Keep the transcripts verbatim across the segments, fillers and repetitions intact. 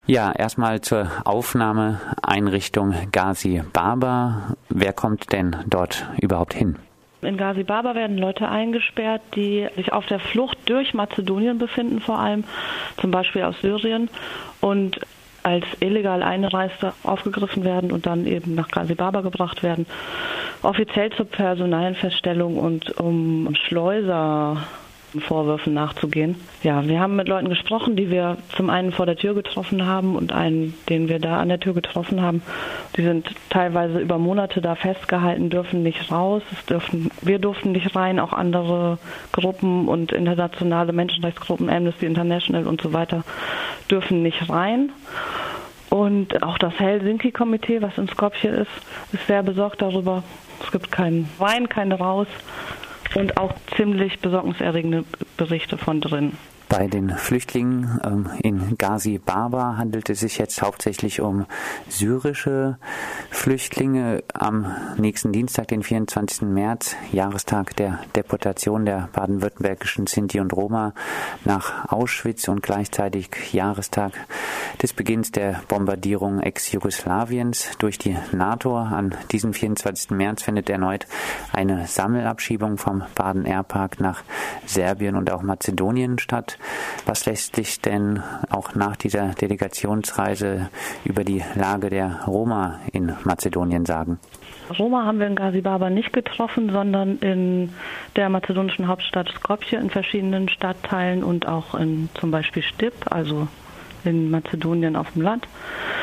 Ja, erstmal zur Aufnahmeeinrichtung Ghazi Barba. Wer kommt denn dort überhaupt hin? In Ghazi Barba werden Leute eingesperrt, die sich auf der Flucht durch Mazedonien befinden, vor allem zum Beispiel aus Syrien, und als illegal Einreiste aufgegriffen werden und dann eben nach Ghazi Barba gebracht werden. Offiziell zur Personalienfeststellung und um Schleuser Vorwürfen nachzugehen. Ja, wir haben mit Leuten gesprochen, die wir zum einen vor der Tür getroffen haben und einen, den wir da an der Tür getroffen haben. Die sind teilweise über Monate da festgehalten, dürfen nicht raus. Es dürfen, wir durften nicht rein, auch andere Gruppen und internationale Menschenrechtsgruppen, Amnesty International und so weiter, dürfen nicht rein. Und auch das Helsinki-Komitee, was in Skopje ist, ist sehr besorgt darüber. Es gibt keinen Rein, keine raus. Und auch ziemlich besorgniserregende Berichte von drin. Bei den Flüchtlingen ähm, in Ghazi Barba handelt es sich jetzt hauptsächlich um syrische Flüchtlinge. Am nächsten Dienstag, den vierundzwanzigsten März, Jahrestag der Deportation der baden-württembergischen Sinti und Roma nach Auschwitz und gleichzeitig Jahrestag des Beginns der Bombardierung Ex-Jugoslawiens durch die NATO. An diesem vierundzwanzigsten März findet erneut eine Sammelabschiebung vom Baden-Airpark nach Serbien und auch Mazedonien statt. Was lässt sich denn auch nach dieser Delegationsreise über die Lage der Roma in Mazedonien sagen? Roma haben wir in Ghazi Barba nicht getroffen, sondern in der mazedonischen Hauptstadt Skopje, in verschiedenen Stadtteilen und auch in zum Beispiel Stip, also in Mazedonien auf dem Land.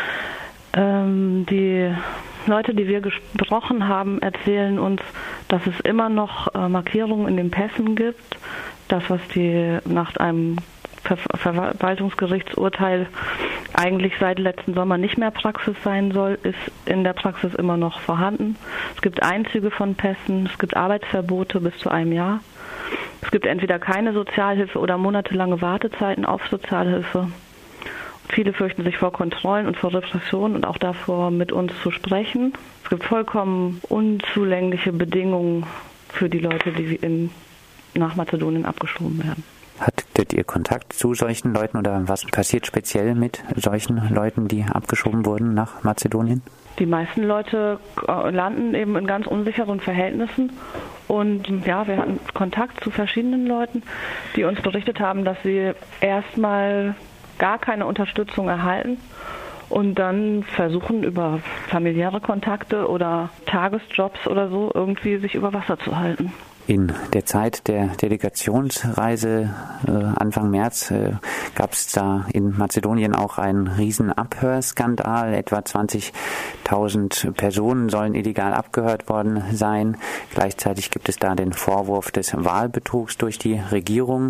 Ähm, die Leute, die wir gesprochen haben, erzählen uns, dass es immer noch äh, Markierungen in den Pässen gibt. Das, was die nach einem Ver- Verwaltungsgerichtsurteil eigentlich seit letzten Sommer nicht mehr Praxis sein soll, ist in der Praxis immer noch vorhanden. Es gibt Einzüge von Pässen, es gibt Arbeitsverbote bis zu einem Jahr. Es gibt entweder keine Sozialhilfe oder monatelange Wartezeiten auf Sozialhilfe. Viele fürchten sich vor Kontrollen und vor Repressionen und auch davor, mit uns zu sprechen. Es gibt vollkommen unzulängliche Bedingungen für die Leute, die in, nach Mazedonien abgeschoben werden. Hattet ihr Kontakt zu solchen Leuten oder was passiert speziell mit solchen Leuten, die abgeschoben wurden nach Mazedonien? Die meisten Leute landen eben in ganz unsicheren Verhältnissen. Und ja, wir hatten Kontakt zu verschiedenen Leuten, die uns berichtet haben, dass sie erstmal gar keine Unterstützung erhalten und dann versuchen, über familiäre Kontakte oder Tagesjobs oder so irgendwie sich über Wasser zu halten. In der Zeit der Delegationsreise äh, Anfang März äh, gab es da in Mazedonien auch einen riesen Abhörskandal. Etwa zwanzigtausend Personen sollen illegal abgehört worden sein. Gleichzeitig gibt es da den Vorwurf des Wahlbetrugs durch die Regierung.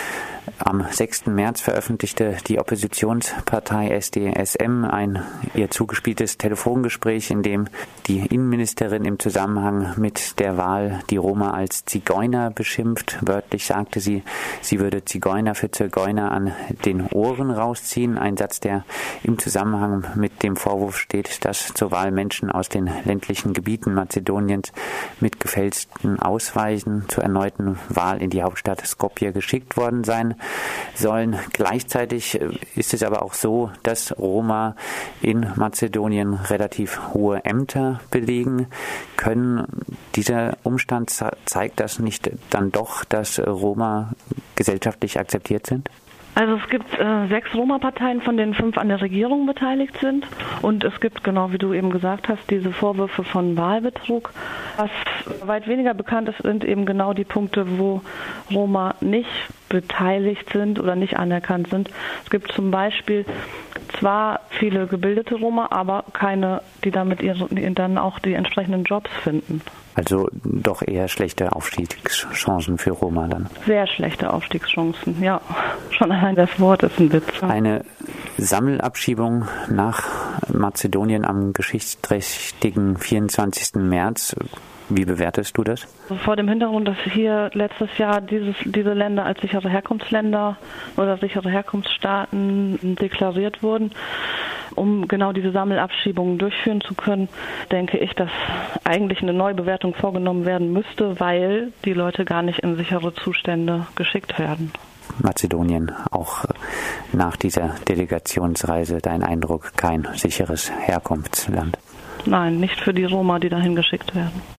Am sechsten März veröffentlichte die Oppositionspartei S D S M ein ihr zugespieltes Telefongespräch, in dem die Innenministerin im Zusammenhang mit der Wahl die Roma als Zigeuner beschimpft. Wörtlich sagte sie, sie würde Zigeuner für Zigeuner an den Ohren rausziehen. Ein Satz, der im Zusammenhang mit dem Vorwurf steht, dass zur Wahl Menschen aus den ländlichen Gebieten Mazedoniens mit gefälschten Ausweisen zur erneuten Wahl in die Hauptstadt Skopje geschickt worden seien sollen. Gleichzeitig ist es aber auch so, dass Roma in Mazedonien relativ hohe Ämter belegen können. Dieser Umstand zeigt das nicht dann doch, dass Roma gesellschaftlich akzeptiert sind? Also es gibt äh, sechs Roma-Parteien, von denen fünf an der Regierung beteiligt sind. Und es gibt, genau wie du eben gesagt hast, diese Vorwürfe von Wahlbetrug. Was weit weniger bekannt ist, sind eben genau die Punkte, wo Roma nicht beteiligt sind oder nicht anerkannt sind. Es gibt zum Beispiel zwar viele gebildete Roma, aber keine, die damit ihre, die dann auch die entsprechenden Jobs finden. Also doch eher schlechte Aufstiegschancen für Roma dann. Sehr schlechte Aufstiegschancen, ja. Schon allein das Wort ist ein Witz. Eine Sammelabschiebung nach Mazedonien am geschichtsträchtigen vierundzwanzigsten März. Wie bewertest du das? Vor dem Hintergrund, dass hier letztes Jahr dieses, diese Länder als sichere Herkunftsländer oder sichere Herkunftsstaaten deklariert wurden, um genau diese Sammelabschiebungen durchführen zu können, denke ich, dass eigentlich eine Neubewertung vorgenommen werden müsste, weil die Leute gar nicht in sichere Zustände geschickt werden. Mazedonien auch nach dieser Delegationsreise dein Eindruck kein sicheres Herkunftsland? Nein, nicht für die Roma, die dahin geschickt werden.